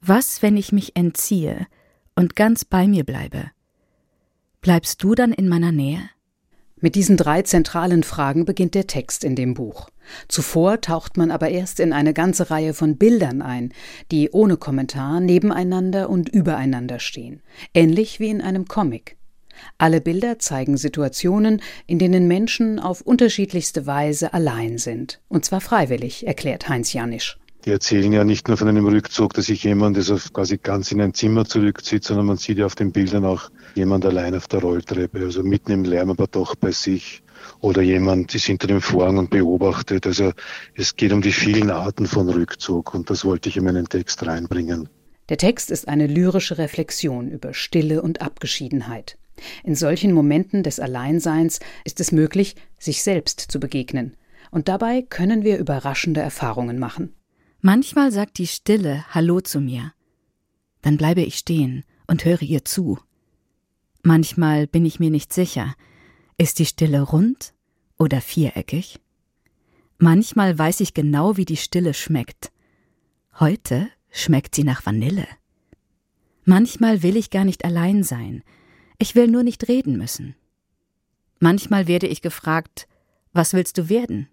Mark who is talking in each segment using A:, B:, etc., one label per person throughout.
A: Was, wenn ich mich entziehe und ganz bei mir bleibe? Bleibst du dann in meiner Nähe?
B: Mit diesen 3 zentralen Fragen beginnt der Text in dem Buch. Zuvor taucht man aber erst in eine ganze Reihe von Bildern ein, die ohne Kommentar nebeneinander und übereinander stehen, ähnlich wie in einem Comic. Alle Bilder zeigen Situationen, in denen Menschen auf unterschiedlichste Weise allein sind, und zwar freiwillig, erklärt Heinz Janisch.
C: Die erzählen ja nicht nur von einem Rückzug, dass sich jemand also quasi ganz in ein Zimmer zurückzieht, sondern man sieht ja auf den Bildern auch jemand allein auf der Rolltreppe, also mitten im Lärm, aber doch bei sich. Oder jemand ist hinter dem Vorhang und beobachtet. Also es geht um die vielen Arten von Rückzug und das wollte ich in meinen Text reinbringen.
B: Der Text ist eine lyrische Reflexion über Stille und Abgeschiedenheit. In solchen Momenten des Alleinseins ist es möglich, sich selbst zu begegnen. Und dabei können wir überraschende Erfahrungen machen.
A: Manchmal sagt die Stille Hallo zu mir. Dann bleibe ich stehen und höre ihr zu. Manchmal bin ich mir nicht sicher, ist die Stille rund oder viereckig? Manchmal weiß ich genau, wie die Stille schmeckt. Heute schmeckt sie nach Vanille. Manchmal will ich gar nicht allein sein. Ich will nur nicht reden müssen. Manchmal werde ich gefragt, was willst du werden?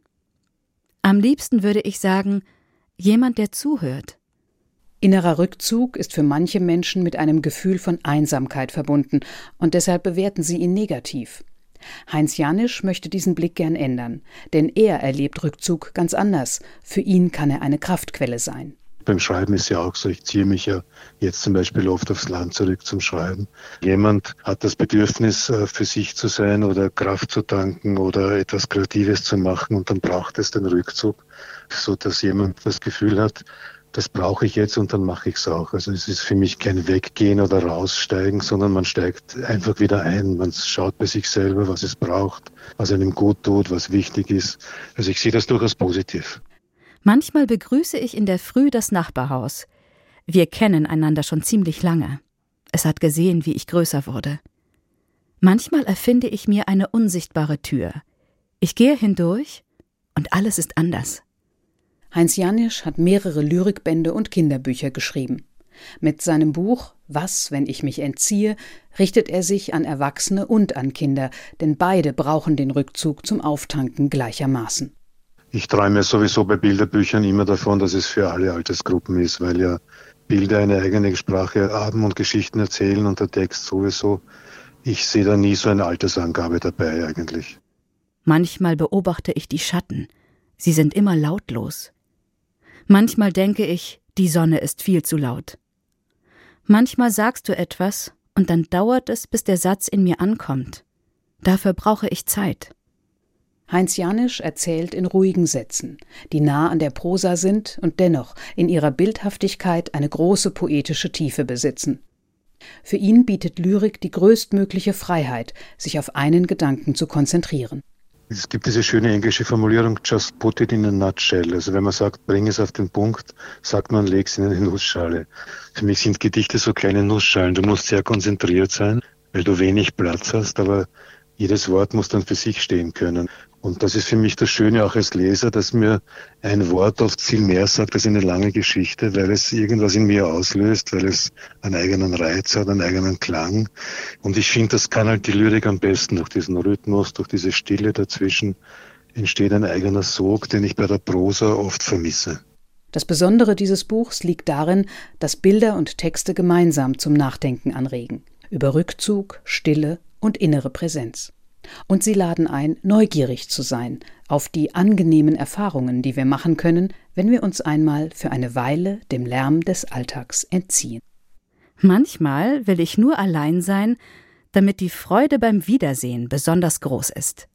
A: Am liebsten würde ich sagen, jemand, der zuhört.
B: Innerer Rückzug ist für manche Menschen mit einem Gefühl von Einsamkeit verbunden und deshalb bewerten sie ihn negativ. Heinz Janisch möchte diesen Blick gern ändern, denn er erlebt Rückzug ganz anders. Für ihn kann er eine Kraftquelle sein.
C: Beim Schreiben ist ja auch so, ich ziehe mich ja jetzt zum Beispiel oft aufs Land zurück zum Schreiben. Jemand hat das Bedürfnis, für sich zu sein oder Kraft zu tanken oder etwas Kreatives zu machen und dann braucht es den Rückzug, so dass jemand das Gefühl hat, das brauche ich jetzt und dann mache ich es auch. Also es ist für mich kein Weggehen oder Raussteigen, sondern man steigt einfach wieder ein. Man schaut bei sich selber, was es braucht, was einem gut tut, was wichtig ist. Also ich sehe das durchaus positiv.
A: Manchmal begrüße ich in der Früh das Nachbarhaus. Wir kennen einander schon ziemlich lange. Es hat gesehen, wie ich größer wurde. Manchmal erfinde ich mir eine unsichtbare Tür. Ich gehe hindurch und alles ist anders.
B: Heinz Janisch hat mehrere Lyrikbände und Kinderbücher geschrieben. Mit seinem Buch »Was, wenn ich mich entziehe« richtet er sich an Erwachsene und an Kinder, denn beide brauchen den Rückzug zum Auftanken gleichermaßen.
C: Ich träume sowieso bei Bilderbüchern immer davon, dass es für alle Altersgruppen ist, weil ja Bilder eine eigene Sprache haben und Geschichten erzählen und der Text sowieso. Ich sehe da nie so eine Altersangabe dabei eigentlich.
A: Manchmal beobachte ich die Schatten. Sie sind immer lautlos. Manchmal denke ich, die Sonne ist viel zu laut. Manchmal sagst du etwas und dann dauert es, bis der Satz in mir ankommt. Dafür brauche ich Zeit.
B: Heinz Janisch erzählt in ruhigen Sätzen, die nah an der Prosa sind und dennoch in ihrer Bildhaftigkeit eine große poetische Tiefe besitzen. Für ihn bietet Lyrik die größtmögliche Freiheit, sich auf einen Gedanken zu konzentrieren.
C: Es gibt diese schöne englische Formulierung, just put it in a nutshell. Also wenn man sagt, bring es auf den Punkt, sagt man, leg es in eine Nussschale. Für mich sind Gedichte so kleine Nussschalen. Du musst sehr konzentriert sein, weil du wenig Platz hast, aber jedes Wort muss dann für sich stehen können. Und das ist für mich das Schöne auch als Leser, dass mir ein Wort oft viel mehr sagt als eine lange Geschichte, weil es irgendwas in mir auslöst, weil es einen eigenen Reiz hat, einen eigenen Klang. Und ich finde, das kann halt die Lyrik am besten. Durch diesen Rhythmus, durch diese Stille dazwischen entsteht ein eigener Sog, den ich bei der Prosa oft vermisse.
B: Das Besondere dieses Buchs liegt darin, dass Bilder und Texte gemeinsam zum Nachdenken anregen. Über Rückzug, Stille und innere Präsenz. Und sie laden ein, neugierig zu sein auf die angenehmen Erfahrungen, die wir machen können, wenn wir uns einmal für eine Weile dem Lärm des Alltags entziehen.
A: Manchmal will ich nur allein sein, damit die Freude beim Wiedersehen besonders groß ist.